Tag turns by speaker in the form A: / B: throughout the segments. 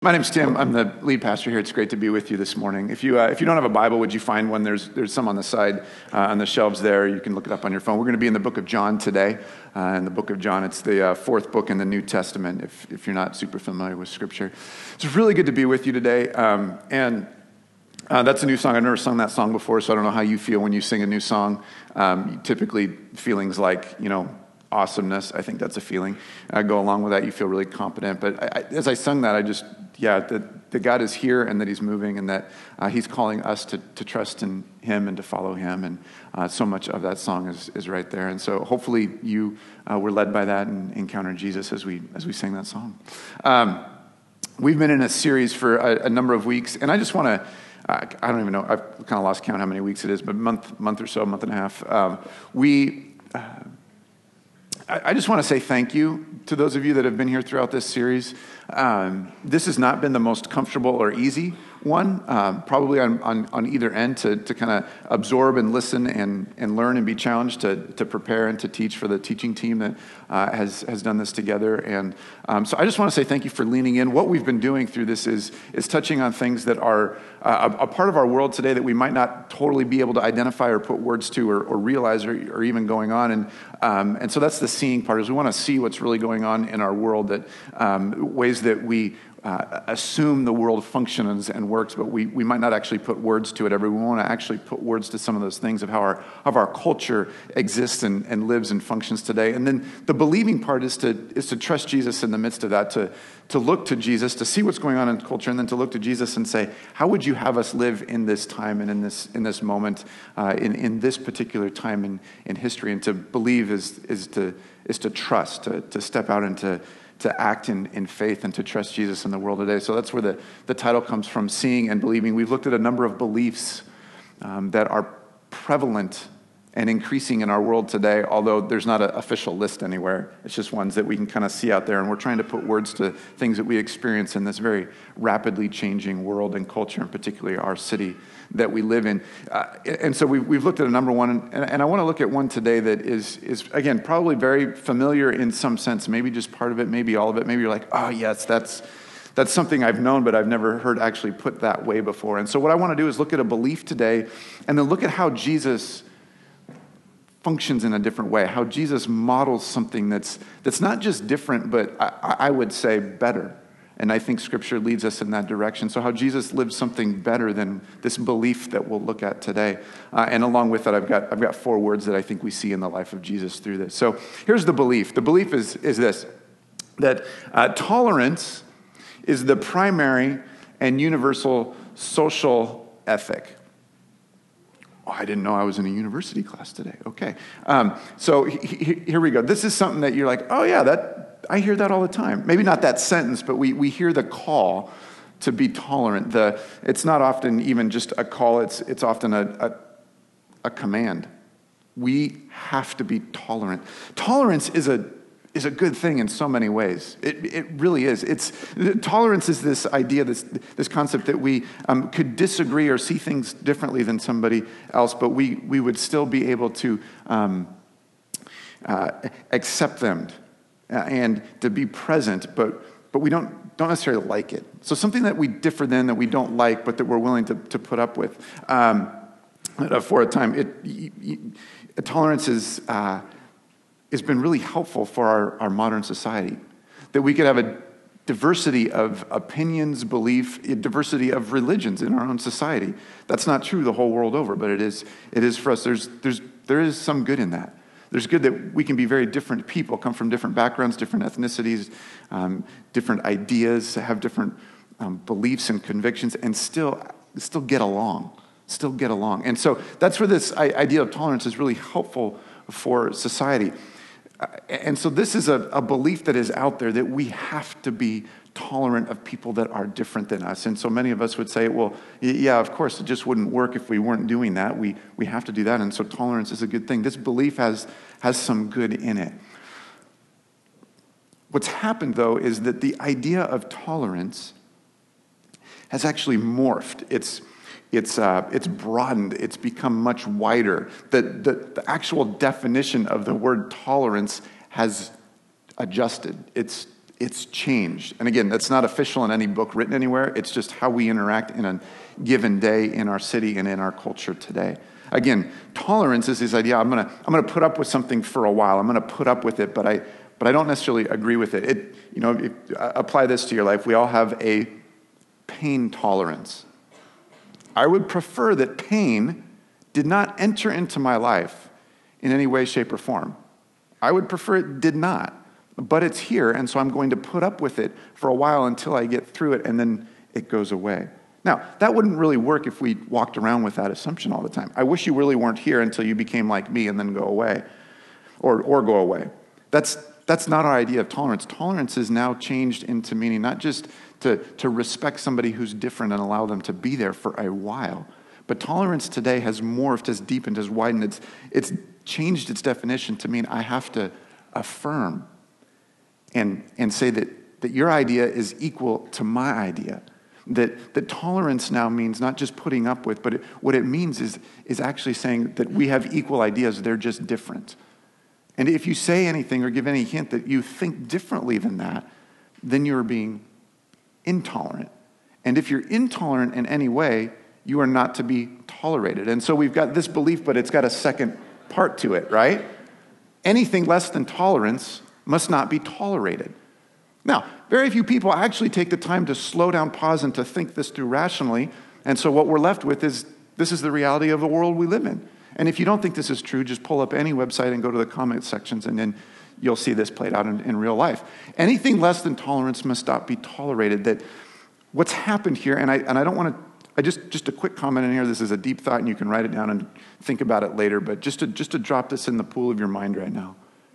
A: My name's Tim. I'm the lead pastor here. It's great to be with you this morning. If you don't have a Bible, would you find one? There's some on the side on the shelves there. You can look it up on your phone. We're going to be in the book of John today. In the book of John, it's the fourth book in the New Testament, if you're not super familiar with Scripture. It's really good to be with you today. That's a new song. I've never sung that song before, so I don't know how you feel when you sing a new song. Typically, feelings like, awesomeness, I think that's a feeling. Go along with that, you feel really competent. But as I sung that, that God is here and that He's moving and that He's calling us to trust in Him and to follow Him. And so much of that song is right there. And so hopefully you were led by that and encountered Jesus as we sang that song. We've been in a series for a number of weeks, and I just want to, I don't even know, I've kind of lost count how many weeks it is, but month or so, month and a half. I just want to say thank you to those of you that have been here throughout this series. This has not been the most comfortable or easy one, probably on either end to kind of absorb and listen and learn and be challenged to prepare and to teach for the teaching team that has done this together. And so I just want to say thank you for leaning in. What we've been doing through this is touching on things that are a part of our world today that we might not totally be able to identify or put words to or realize or even going on. And so that's the seeing part, is we want to see what's really going on in our world, that ways that we assume the world functions and works, but we might not actually put words to it ever. We want to actually put words to some of those things of how our culture exists and lives and functions today. And then the believing part is to trust Jesus in the midst of that, to look to Jesus, to see what's going on in culture, and then to look to Jesus and say, how would you have us live in this time and in this moment, in this particular time in history? And to believe is to trust, to step out and to act in faith and to trust Jesus in the world today. So that's where the title comes from, Seeing and Believing. We've looked at a number of beliefs that are prevalent and increasing in our world today, although there's not an official list anywhere. It's just ones that we can kind of see out there, and we're trying to put words to things that we experience in this very rapidly changing world and culture, and particularly our city that we live in. And so we've looked at a number one, and I want to look at one today that is again, probably very familiar in some sense, maybe just part of it, maybe all of it. Maybe you're like, oh yes, that's something I've known, but I've never heard actually put that way before. And so what I want to do is look at a belief today, and then look at how Jesus functions in a different way, how Jesus models something that's not just different, but I would say better. And I think Scripture leads us in that direction. So how Jesus lives something better than this belief that we'll look at today. And along with that, I've got four words that I think we see in the life of Jesus through this. So here's the belief. The belief is this, that tolerance is the primary and universal social ethic. Oh, I didn't know I was in a university class today. Okay. So here we go. This is something that you're like, oh yeah, I hear that all the time. Maybe not that sentence, but we hear the call to be tolerant. It's not often even just a call. It's often a command. We have to be tolerant. Tolerance is a good thing in so many ways. It really is. Tolerance is this idea, this concept that we could disagree or see things differently than somebody else, but we would still be able to accept them and to be present, but we don't necessarily like it. So something that we differ than, that we don't like, but that we're willing to put up with for a time. Tolerance is has been really helpful for our modern society, that we could have a diversity of opinions, belief, a diversity of religions in our own society. That's not true the whole world over, but it is for us. There is some good in that. There's good that we can be very different people, come from different backgrounds, different ethnicities, different ideas, have different beliefs and convictions, and still get along. Still get along. And so that's where this idea of tolerance is really helpful for society. And so this is a belief that is out there, that we have to be tolerant of people that are different than us. And so many of us would say, well, yeah, of course, it just wouldn't work if we weren't doing that. We have to do that. And so tolerance is a good thing. This belief has some good in it. What's happened, though, is that the idea of tolerance has actually morphed. It's broadened. It's become much wider. The actual definition of the word tolerance has adjusted. It's it's changed. And again, that's not official in any book written anywhere. It's just how we interact in a given day in our city and in our culture today. Again, tolerance is this idea, I'm gonna put up with something for a while. I'm gonna put up with it, but I don't necessarily agree with it. Apply this to your life. We all have a pain tolerance. I would prefer that pain did not enter into my life in any way, shape, or form. I would prefer it did not, but it's here, and so I'm going to put up with it for a while until I get through it, and then it goes away. Now, that wouldn't really work if we walked around with that assumption all the time. I wish you really weren't here until you became like me and then go away, or go away. That's not our idea of tolerance. Tolerance is now changed into meaning not just to respect somebody who's different and allow them to be there for a while, but tolerance today has morphed, has deepened, has widened. It's changed its definition to mean I have to affirm and say that your idea is equal to my idea. That tolerance now means not just putting up with, but what it means is actually saying that we have equal ideas, they're just different. And if you say anything or give any hint that you think differently than that, then you're being intolerant. And if you're intolerant in any way, you are not to be tolerated. And so we've got this belief, but it's got a second part to it, right? Anything less than tolerance must not be tolerated. Now, very few people actually take the time to slow down, pause, and to think this through rationally. And so what we're left with is, this is the reality of the world we live in. And if you don't think this is true, just pull up any website and go to the comment sections, and then you'll see this played out in real life. Anything less than tolerance must not be tolerated. That what's happened here, and I don't want to, just a quick comment in here, this is a deep thought, and you can write it down and think about it later, but just to drop this in the pool of your mind right now.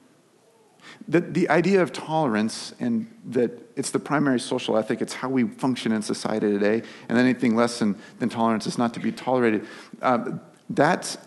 A: The idea of tolerance, and that it's the primary social ethic, it's how we function in society today, and anything less than tolerance is not to be tolerated. That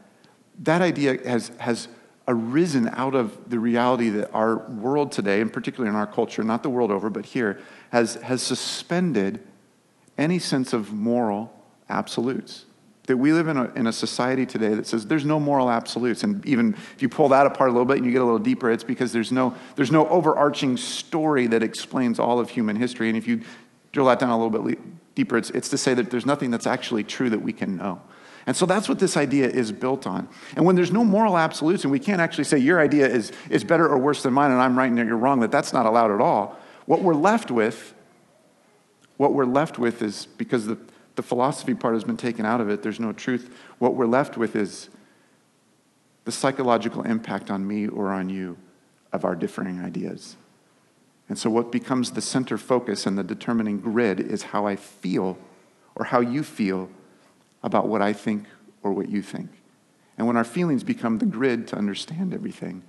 A: idea has arisen out of the reality that our world today, and particularly in our culture, not the world over, but here, has suspended any sense of moral absolutes. That we live in a society today that says there's no moral absolutes. And even if you pull that apart a little bit and you get a little deeper, it's because there's no overarching story that explains all of human history. And if you drill that down a little bit deeper, it's to say that there's nothing that's actually true that we can know. And so that's what this idea is built on. And when there's no moral absolutes, and we can't actually say your idea is better or worse than mine, and I'm right and you're wrong, that's not allowed at all. What we're left with is, because the philosophy part has been taken out of it, there's no truth. What we're left with is the psychological impact on me or on you of our differing ideas. And so what becomes the center focus and the determining grid is how I feel, or how you feel, about what I think or what you think. And when our feelings become the grid to understand everything,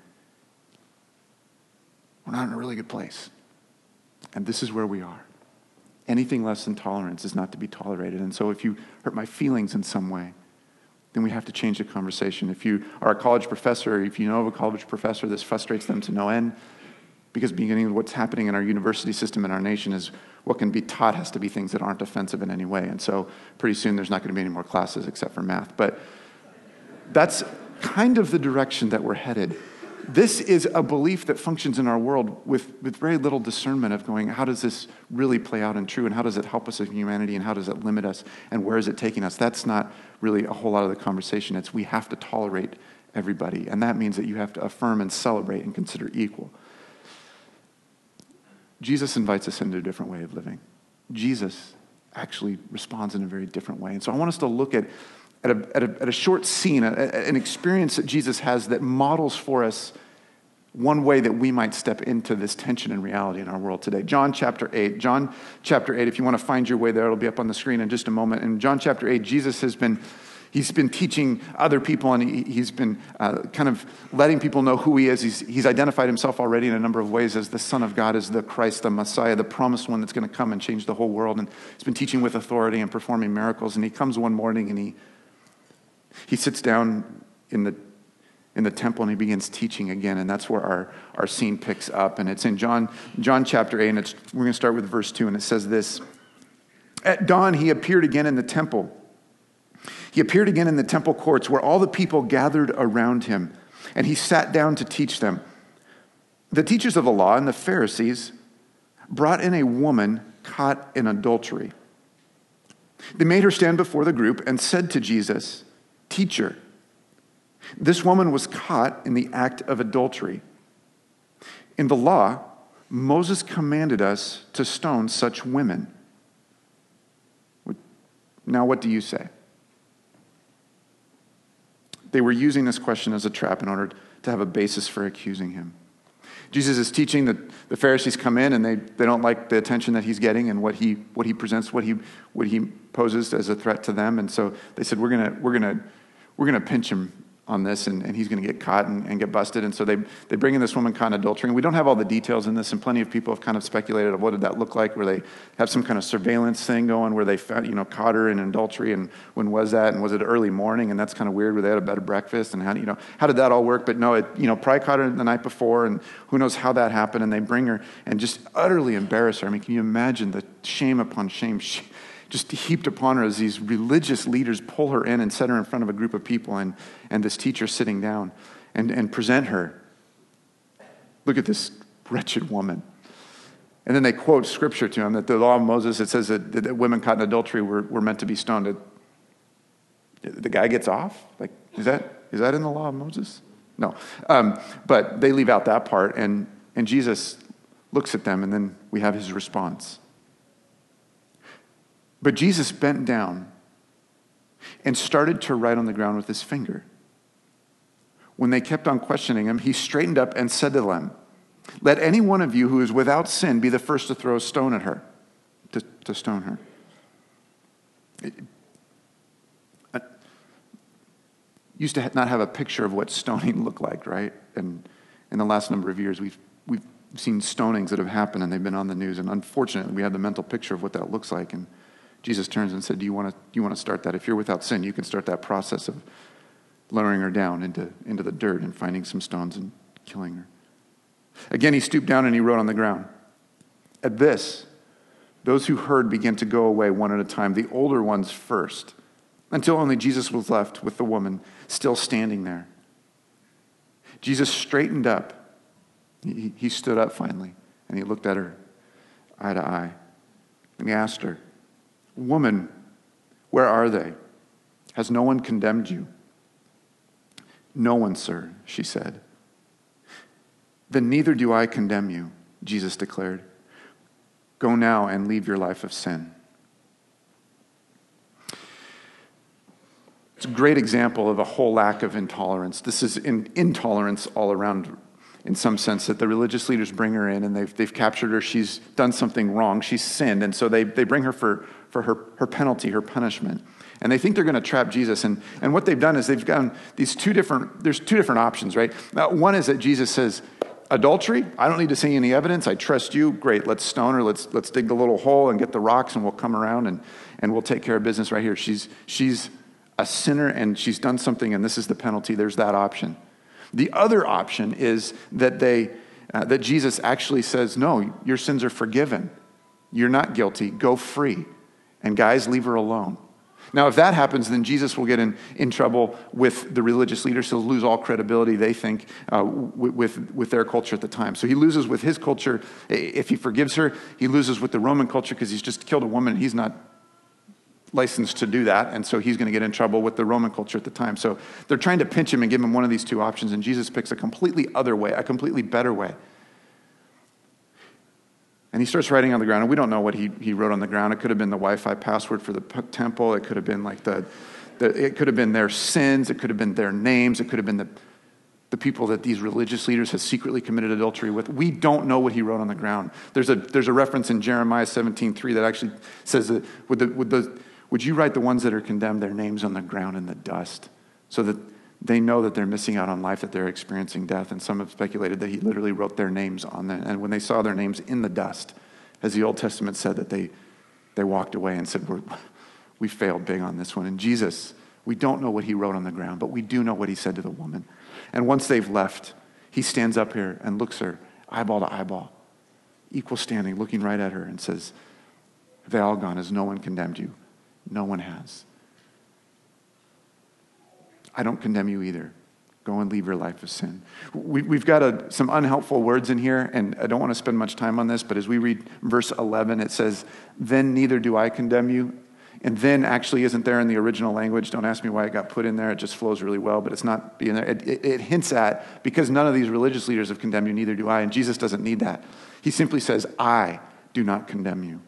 A: we're not in a really good place. And this is where we are. Anything less than tolerance is not to be tolerated. And so if you hurt my feelings in some way, then we have to change the conversation. If you are a college professor, or if you know of a college professor, this frustrates them to no end, because beginning of what's happening in our university system in our nation is what can be taught has to be things that aren't offensive in any way. And so pretty soon there's not going to be any more classes except for math. But that's kind of the direction that we're headed. This is a belief that functions in our world with very little discernment of going, how does this really play out and true, and how does it help us as humanity, and how does it limit us, and where is it taking us? That's not really a whole lot of the conversation. It's we have to tolerate everybody, and that means that you have to affirm and celebrate and consider equal. Jesus invites us into a different way of living. Jesus actually responds in a very different way. And so I want us to look at a short scene, an experience that Jesus has that models for us one way that we might step into this tension and reality in our world today. John chapter 8, if you want to find your way there, it'll be up on the screen in just a moment. In John chapter 8, Jesus he's been teaching other people, and he's been kind of letting people know who he is. He's identified himself already in a number of ways as the Son of God, as the Christ, the Messiah, the promised one that's going to come and change the whole world. And he's been teaching with authority and performing miracles. And he comes one morning and he sits down in the temple and he begins teaching again. And that's where our scene picks up. And it's in John chapter 8, and we're going to start with verse 2, and it says this. At dawn, he appeared again in the temple. He appeared again in the temple courts where all the people gathered around him, and he sat down to teach them. The teachers of the law and the Pharisees brought in a woman caught in adultery. They made her stand before the group and said to Jesus, "Teacher, this woman was caught in the act of adultery. In the law, Moses commanded us to stone such women. Now what do you say?" They were using this question as a trap in order to have a basis for accusing him. Jesus is teaching that the Pharisees come in and they don't like the attention that he's getting and what he presents, what he poses as a threat to them. And so they said, we're gonna pinch him on this, and he's going to get caught and get busted. And so they bring in this woman caught in adultery. And we don't have all the details in this, and plenty of people have kind of speculated of what did that look like, where they have some kind of surveillance thing going where they found, caught her in adultery, and when was that, and was it early morning, and that's kind of weird, where they had a better breakfast, and how did that all work? But no, probably caught her the night before, and who knows how that happened, and they bring her and just utterly embarrass her. I mean, can you imagine the shame upon shame just heaped upon her as these religious leaders pull her in and set her in front of a group of people and this teacher sitting down and present her. Look at this wretched woman. And then they quote scripture to him that the law of Moses, it says that women caught in adultery were meant to be stoned. The guy gets off? Like, is that in the law of Moses? No. But they leave out that part, and Jesus looks at them, and then we have his response. But Jesus bent down and started to write on the ground with his finger. When they kept on questioning him, he straightened up and said to them, "Let any one of you who is without sin be the first to throw a stone at her," to stone her. I used to not have a picture of what stoning looked like, right? And in the last number of years, we've seen stonings that have happened, and they've been on the news. And unfortunately, we have the mental picture of what that looks like. And Jesus turns and said, do you want to start that? If you're without sin, you can start that process of lowering her down into the dirt and finding some stones and killing her. Again, he stooped down and he wrote on the ground. At this, those who heard began to go away one at a time, the older ones first, until only Jesus was left with the woman still standing there. Jesus straightened up. He stood up finally, and he looked at her eye to eye. And he asked her, "Woman, where are they? Has no one condemned you?" "No one, sir," she said. "Then neither do I condemn you," Jesus declared. "Go now and leave your life of sin." It's a great example of a whole lack of intolerance. This is intolerance all around, in some sense, that the religious leaders bring her in and they've captured her. She's done something wrong. She's sinned. And so they bring her for her penalty, her punishment. And they think they're going to trap Jesus. And what they've done is they've gotten there's two different options, right? One is that Jesus says, adultery, I don't need to see any evidence. I trust you. Great, let's stone her. Let's dig the little hole and get the rocks, and we'll come around and we'll take care of business right here. She's a sinner and she's done something, and this is the penalty. There's that option. The other option is that that Jesus actually says, no, your sins are forgiven. You're not guilty. Go free. And guys, leave her alone. Now, if that happens, then Jesus will get in trouble with the religious leaders. He'll lose all credibility, they think, with their culture at the time. So he loses with his culture. If he forgives her, he loses with the Roman culture because he's just killed a woman. He's not licensed to do that, and so he's going to get in trouble with the Roman culture at the time. So they're trying to pinch him and give him one of these two options, and Jesus picks a completely other way, a completely better way. And he starts writing on the ground, and we don't know what he wrote on the ground. It could have been the Wi-Fi password for the temple. It could have been like it could have been their sins. It could have been their names. It could have been the people that these religious leaders have secretly committed adultery with. We don't know what he wrote on the ground. There's a reference in Jeremiah 17:3 that actually says that would you write the ones that are condemned, their names on the ground in the dust, so that they know that they're missing out on life, that they're experiencing death. And some have speculated that he literally wrote their names on them. And when they saw their names in the dust, as the Old Testament said, that they walked away and said, we failed big on this one. And Jesus, we don't know what he wrote on the ground, but we do know what he said to the woman. And once they've left, he stands up here and looks her eyeball to eyeball, equal standing, looking right at her, and says, "Have they all gone? Has no one condemned you?" No one has. I don't condemn you either. Go and leave your life of sin. We've got some unhelpful words in here, and I don't want to spend much time on this, but as we read verse 11, it says, then neither do I condemn you. And then actually isn't there in the original language. Don't ask me why it got put in there. It just flows really well, but it's not being there. It hints at, because none of these religious leaders have condemned you, neither do I. And Jesus doesn't need that. He simply says, I do not condemn you.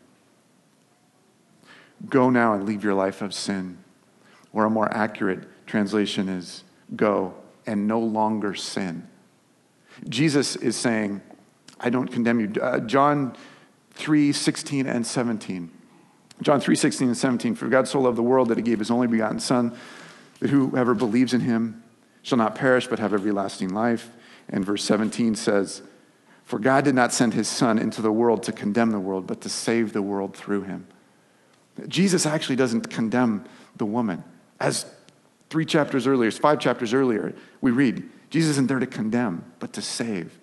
A: Go now and leave your life of sin. Or a more accurate translation is, go and no longer sin. Jesus is saying, I don't condemn you. John 3:16 and 17. John 3:16 and 17. For God so loved the world that he gave his only begotten Son, that whoever believes in him shall not perish but have everlasting life. And verse 17 says, for God did not send his Son into the world to condemn the world, but to save the world through him. Jesus actually doesn't condemn the woman. As 5 chapters earlier, we read, Jesus isn't there to condemn, but to save.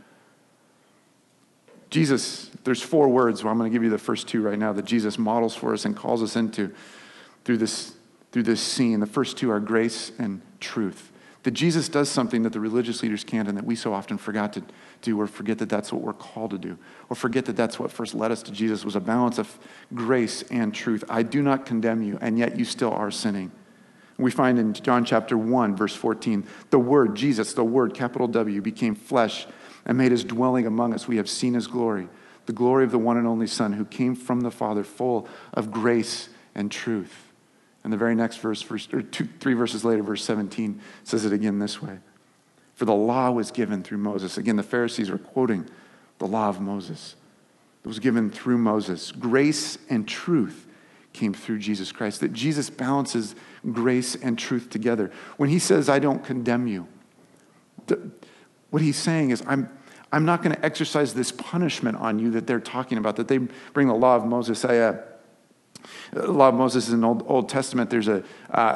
A: Jesus, there's 4 words, well, I'm going to give you the first 2 right now, that Jesus models for us and calls us into through this scene. The first 2 are grace and truth. That Jesus does something that the religious leaders can't and that we so often forgot to do, or forget that that's what we're called to do, or forget that that's what first led us to Jesus, was a balance of grace and truth. I do not condemn you, and yet you still are sinning. We find in John chapter 1, verse 14, the Word, Jesus, the Word, capital W, became flesh and made his dwelling among us. We have seen his glory, the glory of the one and only Son who came from the Father, full of grace and truth. And the very next verse, 3 verses later, verse 17, says it again this way. For the law was given through Moses. Again, the Pharisees are quoting the law of Moses. It was given through Moses. Grace and truth came through Jesus Christ. That Jesus balances grace and truth together. When he says, I don't condemn you, what he's saying is, I'm not going to exercise this punishment on you that they're talking about, that they bring the law of Moses. The law of Moses is in the Old Testament. There's a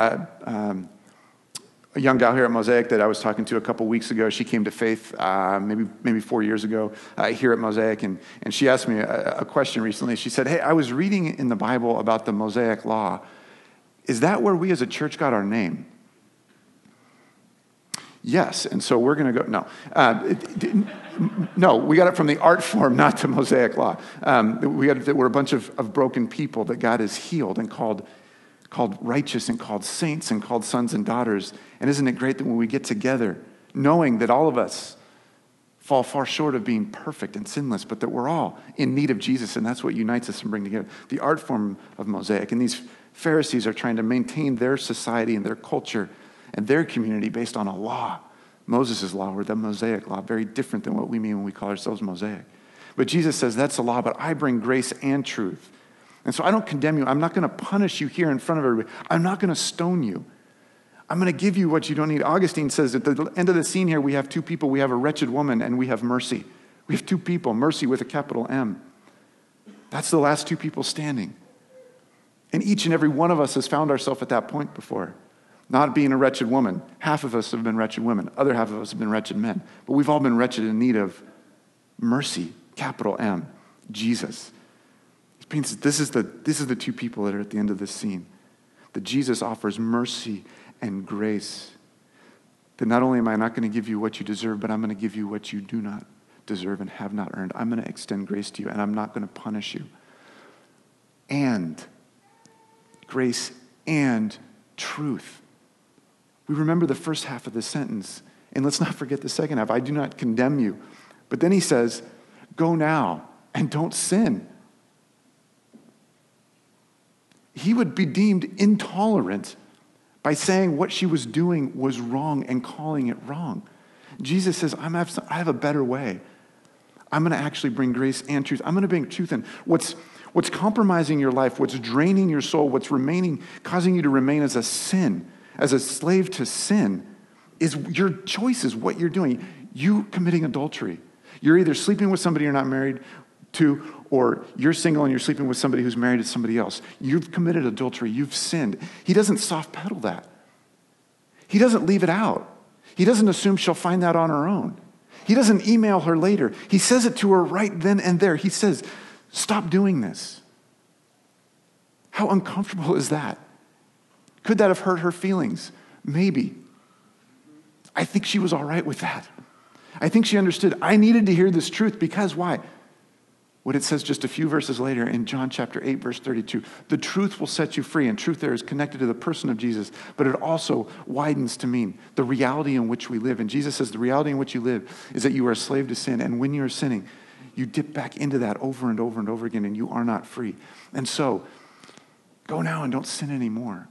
A: young gal here at Mosaic that I was talking to a couple weeks ago. She came to faith maybe 4 years ago here at Mosaic, and she asked me a question recently. She said, hey, I was reading in the Bible about the Mosaic law. Is that where we as a church got our name? Yes, and so we're going to go, no, we got it from the art form, not the Mosaic law. We're a bunch of broken people that God has healed and called righteous and called saints and called sons and daughters. And isn't it great that when we get together, knowing that all of us fall far short of being perfect and sinless, but that we're all in need of Jesus, and that's what unites us and brings together. The art form of Mosaic. And these Pharisees are trying to maintain their society and their culture and their community based on a law. Moses' law, or the Mosaic law, very different than what we mean when we call ourselves Mosaic. But Jesus says, that's the law, but I bring grace and truth. And so I don't condemn you. I'm not going to punish you here in front of everybody. I'm not going to stone you. I'm going to give you what you don't need. Augustine says at the end of the scene here, we have 2 people. We have a wretched woman and we have mercy. We have 2 people, mercy with a capital M. That's the last 2 people standing. And each and every one of us has found ourselves at that point before. Not being a wretched woman. Half of us have been wretched women. Other half of us have been wretched men. But we've all been wretched in need of mercy, capital M, Jesus. It means this is the 2 people that are at the end of this scene. That Jesus offers mercy and grace. That not only am I not going to give you what you deserve, but I'm going to give you what you do not deserve and have not earned. I'm going to extend grace to you, and I'm not going to punish you. And grace and truth. We remember the first half of the sentence, and let's not forget the second half. I do not condemn you. But then he says, go now and don't sin. He would be deemed intolerant by saying what she was doing was wrong and calling it wrong. Jesus says, I have a better way. I'm going to actually bring grace and truth. I'm going to bring truth in. What's compromising your life, what's draining your soul, what's causing you to remain as a slave to sin, is your choices, what you're doing. You committing adultery. You're either sleeping with somebody you're not married to, or you're single and you're sleeping with somebody who's married to somebody else. You've committed adultery. You've sinned. He doesn't soft pedal that. He doesn't leave it out. He doesn't assume she'll find that on her own. He doesn't email her later. He says it to her right then and there. He says, stop doing this. How uncomfortable is that? Could that have hurt her feelings? Maybe. I think she was all right with that. I think she understood I needed to hear this truth because why? What it says just a few verses later in John chapter 8, verse 32, the truth will set you free. And truth there is connected to the person of Jesus, but it also widens to mean the reality in which we live. And Jesus says the reality in which you live is that you are a slave to sin. And when you're sinning, you dip back into that over and over and over again, and you are not free. And so, go now and don't sin anymore.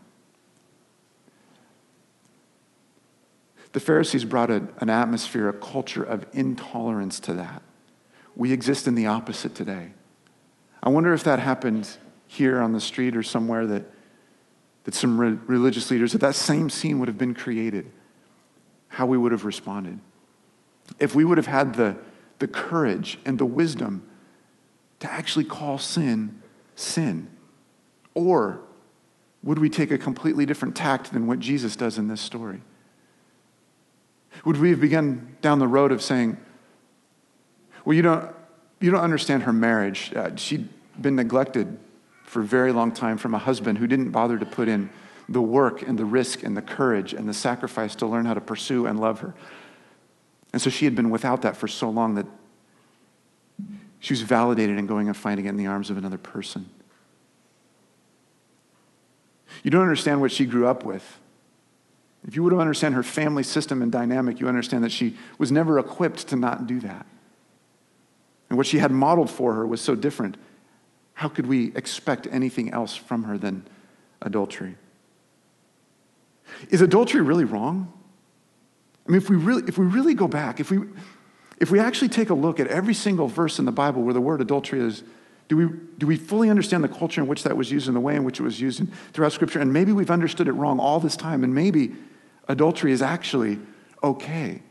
A: The Pharisees brought an atmosphere, a culture of intolerance to that. We exist in the opposite today. I wonder if that happened here on the street or somewhere that some religious leaders, that same scene would have been created, how we would have responded. If we would have had the courage and the wisdom to actually call sin, sin. Or would we take a completely different tact than what Jesus does in this story? Would we have begun down the road of saying, well, you don't understand her marriage. She'd been neglected for a very long time from a husband who didn't bother to put in the work and the risk and the courage and the sacrifice to learn how to pursue and love her. And so she had been without that for so long that she was validated in going and finding it in the arms of another person. You don't understand what she grew up with. If you would have understand her family system and dynamic, you understand that she was never equipped to not do that. And what she had modeled for her was so different. How could we expect anything else from her than adultery? Is adultery really wrong? I mean, if we really go back, if we actually take a look at every single verse in the Bible where the word adultery is, do we fully understand the culture in which that was used and the way in which it was used throughout Scripture? And maybe we've understood it wrong all this time, and maybe adultery is actually okay.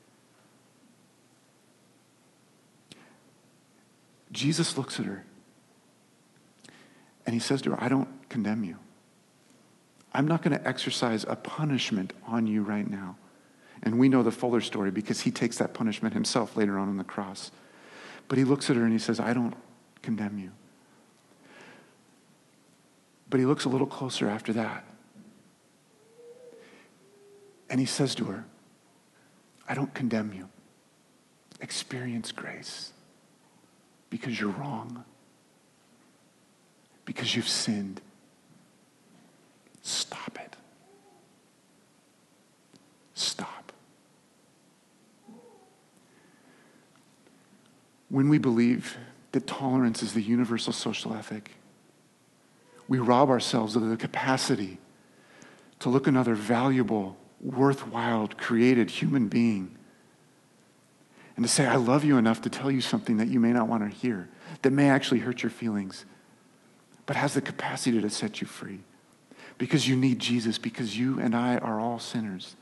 A: Jesus looks at her and he says to her, I don't condemn you. I'm not going to exercise a punishment on you right now. And we know the fuller story because he takes that punishment himself later on the cross. But he looks at her and he says, I don't condemn you. But he looks a little closer after that. And he says to her, I don't condemn you. Experience grace. Because you're wrong. Because you've sinned. Stop it. Stop. When we believe that tolerance is the universal social ethic, we rob ourselves of the capacity to look another valuable, worthwhile, created human being and to say, I love you enough to tell you something that you may not want to hear, that may actually hurt your feelings, but has the capacity to set you free. Because you need Jesus, because you and I are all sinners.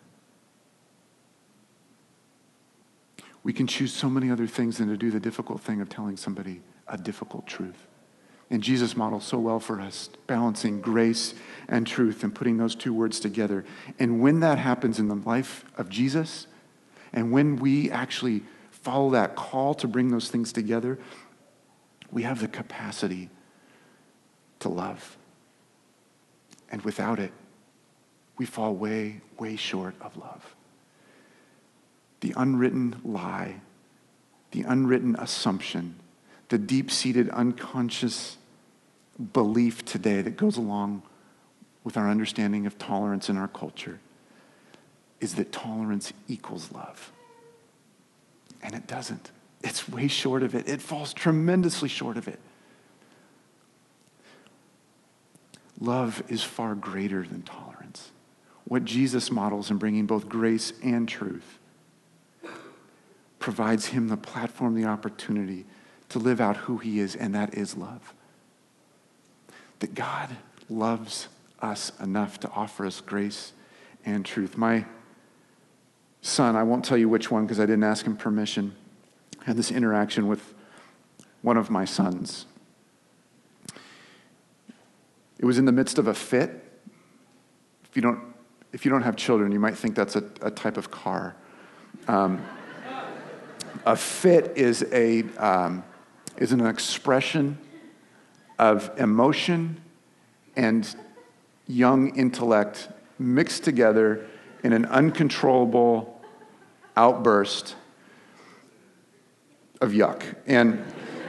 A: We can choose so many other things than to do the difficult thing of telling somebody a difficult truth. And Jesus models so well for us, balancing grace and truth and putting those two words together. And when that happens in the life of Jesus, and when we actually follow that call to bring those things together, we have the capacity to love. And without it, we fall way, way short of love. The unwritten lie, the unwritten assumption, the deep-seated unconscious belief today that goes along with our understanding of tolerance in our culture is that tolerance equals love. And it doesn't. It's way short of it. It falls tremendously short of it. Love is far greater than tolerance. What Jesus models in bringing both grace and truth provides him the platform, the opportunity to live out who he is, and that is love. That God loves us enough to offer us grace and truth. My son, I won't tell you which one because I didn't ask him permission, had this interaction with one of my sons. It was in the midst of a fit. If you don't have children, you might think that's a type of car. A fit is an expression of emotion and young intellect mixed together in an uncontrollable outburst of yuck. And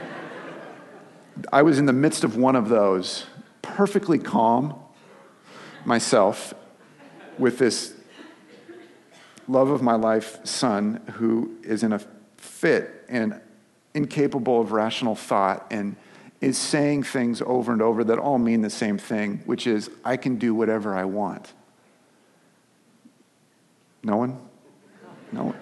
A: I was in the midst of one of those, perfectly calm myself, with this love of my life son who is in a fit and incapable of rational thought and is saying things over and over that all mean the same thing, which is, I can do whatever I want. No one? No one?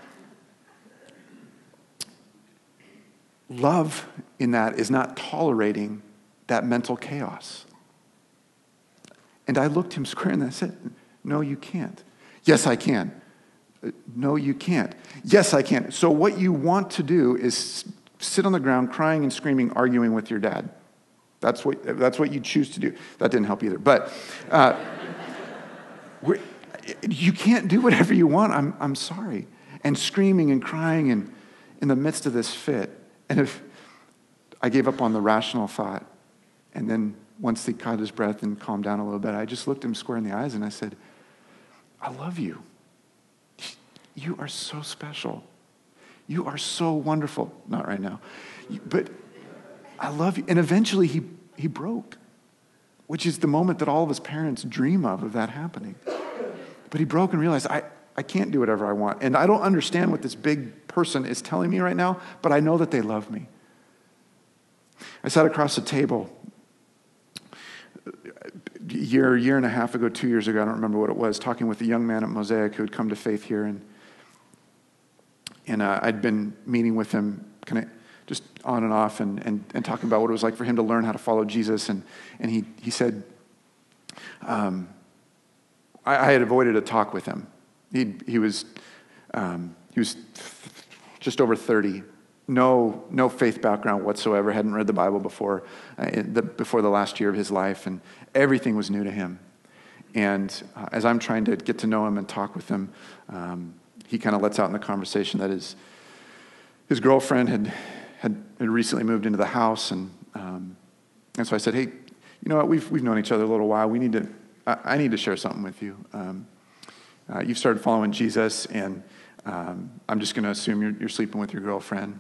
A: Love in that is not tolerating that mental chaos. And I looked him square in the eye and I said, no, you can't. Yes, I can. No, you can't. Yes, I can. So what you want to do is sit on the ground crying and screaming, arguing with your dad. That's what you choose to do. That didn't help either. But you can't do whatever you want. I'm sorry. And screaming and crying and in the midst of this fit. And if I gave up on the rational thought, and then once he caught his breath and calmed down a little bit, I just looked him square in the eyes and I said, I love you. You are so special. You are so wonderful. Not right now. But I love you. And eventually he broke, which is the moment that all of us parents dream of that happening. But he broke and realized, I can't do whatever I want. And I don't understand what this big person is telling me right now, but I know that they love me. I sat across the table a year and a half ago, 2 years ago, I don't remember what it was, talking with a young man at Mosaic who had come to faith here. And I'd been meeting with him kind of just on and off and talking about what it was like for him to learn how to follow Jesus. And he said, I had avoided a talk with him. He was just over 30, no faith background whatsoever, hadn't read the Bible before the last year of his life, and everything was new to him. And as I'm trying to get to know him and talk with him, he kind of lets out in the conversation that his girlfriend had recently moved into the house, and so I said, hey, you know what? We've known each other a little while. I need to share something with you. You've started following Jesus, and I'm just going to assume you're sleeping with your girlfriend.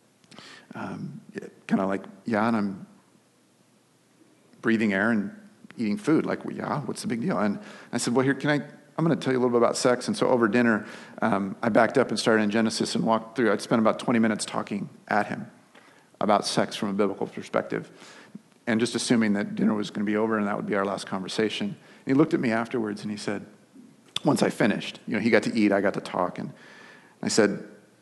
A: Kind of like, yeah, and I'm breathing air and eating food. Like, well, yeah, what's the big deal? And I said, well, here, I'm going to tell you a little bit about sex. And so over dinner, I backed up and started in Genesis and walked through. I'd spent about 20 minutes talking at him about sex from a biblical perspective, and just assuming that dinner was going to be over and that would be our last conversation. And he looked at me afterwards and he said, once I finished, he got to eat, I got to talk. And I said,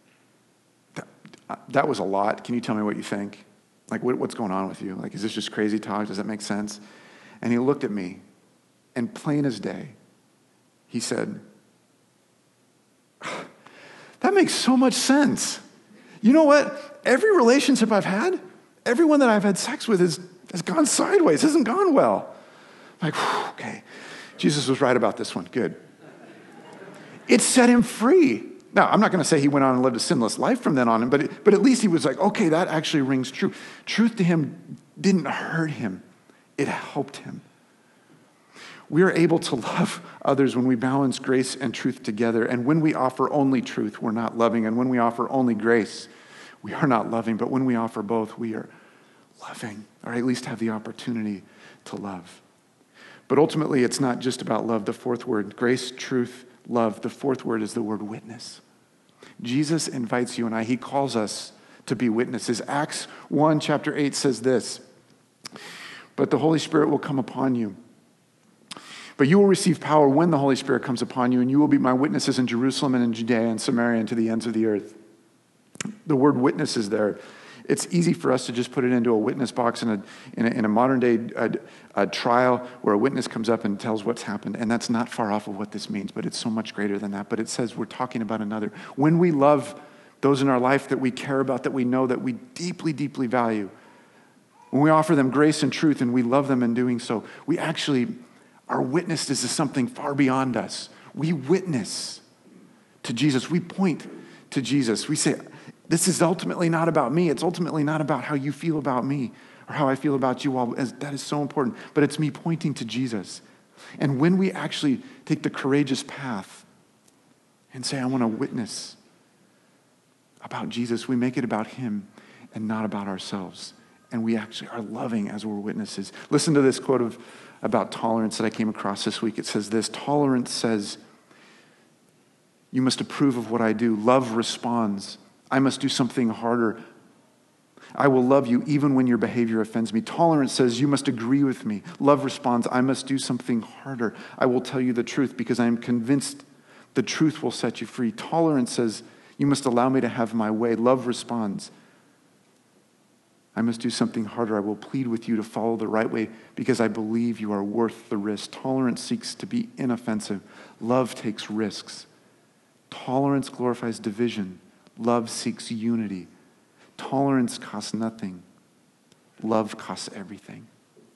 A: that was a lot. Can you tell me what you think? Like, what's going on with you? Like, is this just crazy talk? Does that make sense? And he looked at me, and plain as day, he said, that makes so much sense. You know what? Every relationship I've had, everyone that I've had sex with has gone sideways, hasn't gone well. I'm like, okay, Jesus was right about this one. Good. It set him free. Now, I'm not going to say he went on and lived a sinless life from then on, but at least he was like, okay, that actually rings true. Truth to him didn't hurt him. It helped him. We are able to love others when we balance grace and truth together. And when we offer only truth, we're not loving. And when we offer only grace, we are not loving. But when we offer both, we are loving, or at least have the opportunity to love. But ultimately, it's not just about love. The fourth word, grace, truth, love. The fourth word is the word witness. Jesus invites you and I. He calls us to be witnesses. Acts 1, chapter 8 says this, but the Holy Spirit will come upon you. But you will receive power when the Holy Spirit comes upon you, and you will be my witnesses in Jerusalem and in Judea and Samaria and to the ends of the earth. The word witness is there. It's easy for us to just put it into a witness box in a modern day trial where a witness comes up and tells what's happened. And that's not far off of what this means, but it's so much greater than that. But it says we're talking about another. When we love those in our life that we care about, that we know, that we deeply, deeply value, when we offer them grace and truth and we love them in doing so, we actually, our witness is something far beyond us. We witness to Jesus. We point to Jesus. We say, this is ultimately not about me. It's ultimately not about how you feel about me or how I feel about you all. That is so important. But it's me pointing to Jesus. And when we actually take the courageous path and say, I want to witness about Jesus, we make it about him and not about ourselves. And we actually are loving as we're witnesses. Listen to this quote about tolerance that I came across this week. It says this: tolerance says, you must approve of what I do. Love responds, I must do something harder. I will love you even when your behavior offends me. Tolerance says, you must agree with me. Love responds, I must do something harder. I will tell you the truth because I am convinced the truth will set you free. Tolerance says, you must allow me to have my way. Love responds, I must do something harder. I will plead with you to follow the right way because I believe you are worth the risk. Tolerance seeks to be inoffensive. Love takes risks. Tolerance glorifies division. Love seeks unity. Tolerance costs nothing. Love costs everything.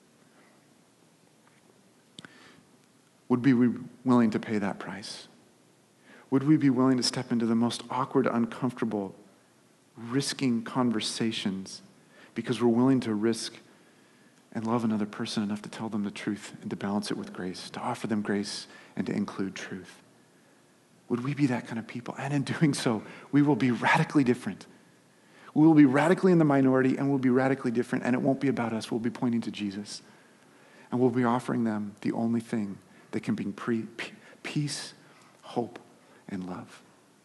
A: Would we be willing to pay that price? Would we be willing to step into the most awkward, uncomfortable, risking conversations because we're willing to risk and love another person enough to tell them the truth and to balance it with grace, to offer them grace and to include truth? Would we be that kind of people? And in doing so, we will be radically different. We will be radically in the minority and we'll be radically different, and it won't be about us. We'll be pointing to Jesus. And we'll be offering them the only thing that can bring peace, hope, and love.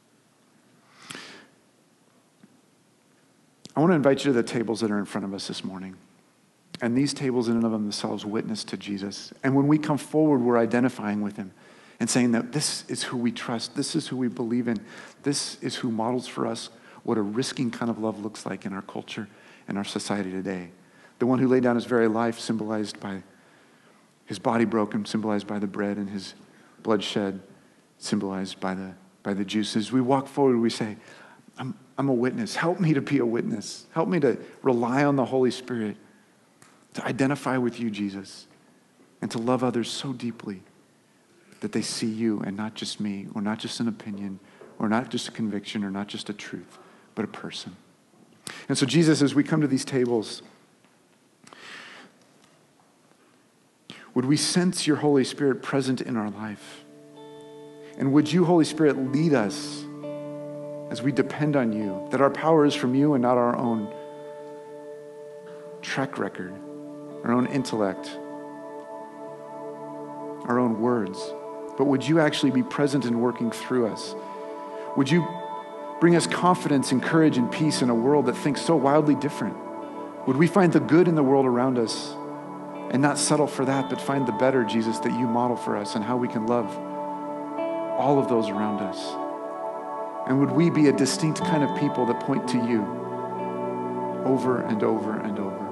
A: I want to invite you to the tables that are in front of us this morning. And these tables in and of themselves witness to Jesus. And when we come forward, we're identifying with him and saying that this is who we trust. This is who we believe in. This is who models for us what a risking kind of love looks like in our culture and our society today. The one who laid down his very life, symbolized by his body broken, symbolized by the bread, and his blood shed, symbolized by the juices. We walk forward, we say, I'm a witness. Help me to be a witness. Help me to rely on the Holy Spirit, to identify with you, Jesus, and to love others so deeply that they see you and not just me, or not just an opinion, or not just a conviction, or not just a truth, but a person. And so, Jesus, as we come to these tables, would we sense your Holy Spirit present in our life? And would you, Holy Spirit, lead us as we depend on you, that our power is from you and not our own track record, our own intellect, our own words, but would you actually be present and working through us? Would you bring us confidence and courage and peace in a world that thinks so wildly different? Would we find the good in the world around us and not settle for that, but find the better, Jesus, that you model for us and how we can love all of those around us? And would we be a distinct kind of people that point to you over and over and over?